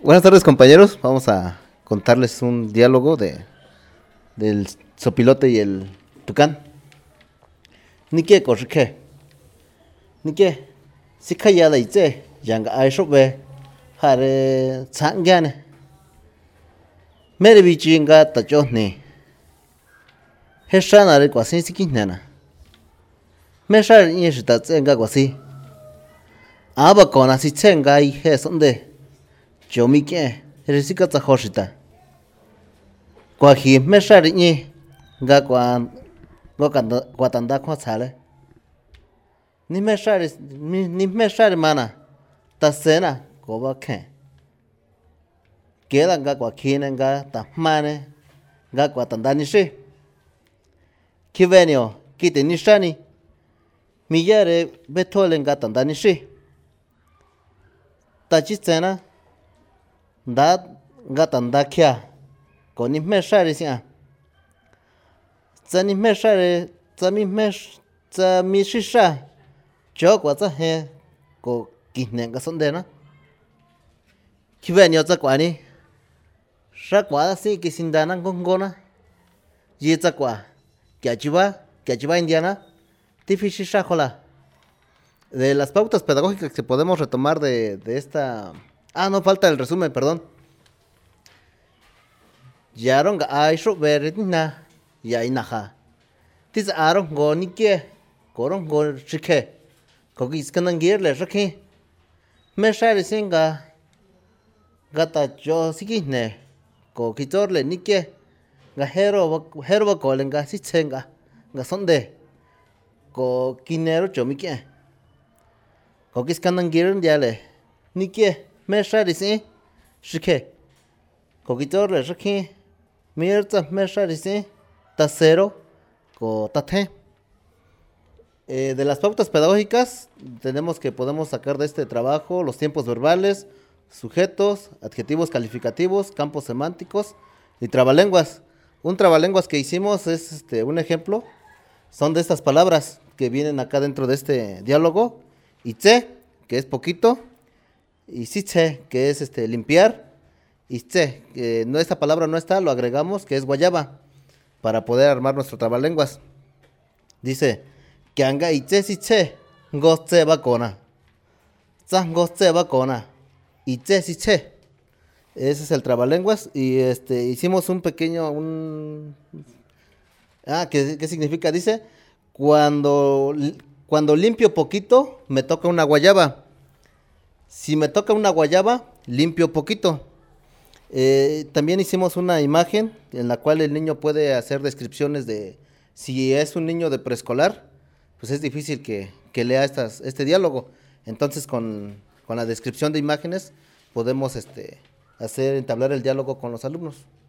Buenas tardes, compañeros. Vamos a contarles un diálogo del sopilote y el tucán. Nike koshike. Nike sikaya da itse yang aishobe hare changyane. Mere bichinga tachohni. Heshana re kwasi sikinana. Meshar yeshita tsenga kwasi. Aba kona si tsenga I hesonde. Chomike resika tsahoshita. Kwa hi meshar ni ga kwa tanda kwa sale. Ni meshar mana tasena ko ba khen. Queda ga kwa kine ga tamane ga kwa tanda ni shi. Kivenio kite ni shani. Miyare betole ga tanda ni shi. Tachitsena da gatanda kya ko ni meshare sia tsani meshare tsami shisha chokwa tsa he ko kihne ga sondena kivenio tsa kwani shakwa si kisindana ngongona yi tsa kwa kya chiva indiana tifi shisha jola. De las pautas pedagógicas que podemos retomar de esta. No falta el resumen, perdón. Yaron ga aisho beretina ya inaja. Tis aron go nike koron go shike. Kogi iskanan girle shake. Me share singa gata jo sikine ko kitorle nike ga hero ko lenga sitsenga ga sonde ko kinero chomike. Kokis kanan girin diale nike me share sin shike. Kokitorle shake mirta me share sin tasero ko tate. De las pautas pedagógicas podemos sacar de este trabajo los tiempos verbales, sujetos, adjetivos calificativos, campos semánticos y trabalenguas. Un trabalenguas que hicimos es un ejemplo. Son de estas palabras que vienen acá dentro de este diálogo. Itze, que es poquito. Y sitze, que es limpiar. Y tze, que esta palabra no está, lo agregamos, que es guayaba, para poder armar nuestro trabalenguas. Dice, que anga itze sitze, gotze bakona. Zan gotze bakona. Itze sitze. Ese es el trabalenguas. Y hicimos un pequeño. ¿Qué significa? Dice, cuando limpio poquito, me toca una guayaba. Si me toca una guayaba, limpio poquito. También hicimos una imagen en la cual el niño puede hacer descripciones de. Si es un niño de preescolar, pues es difícil que lea este diálogo. Entonces, con la descripción de imágenes, podemos entablar el diálogo con los alumnos.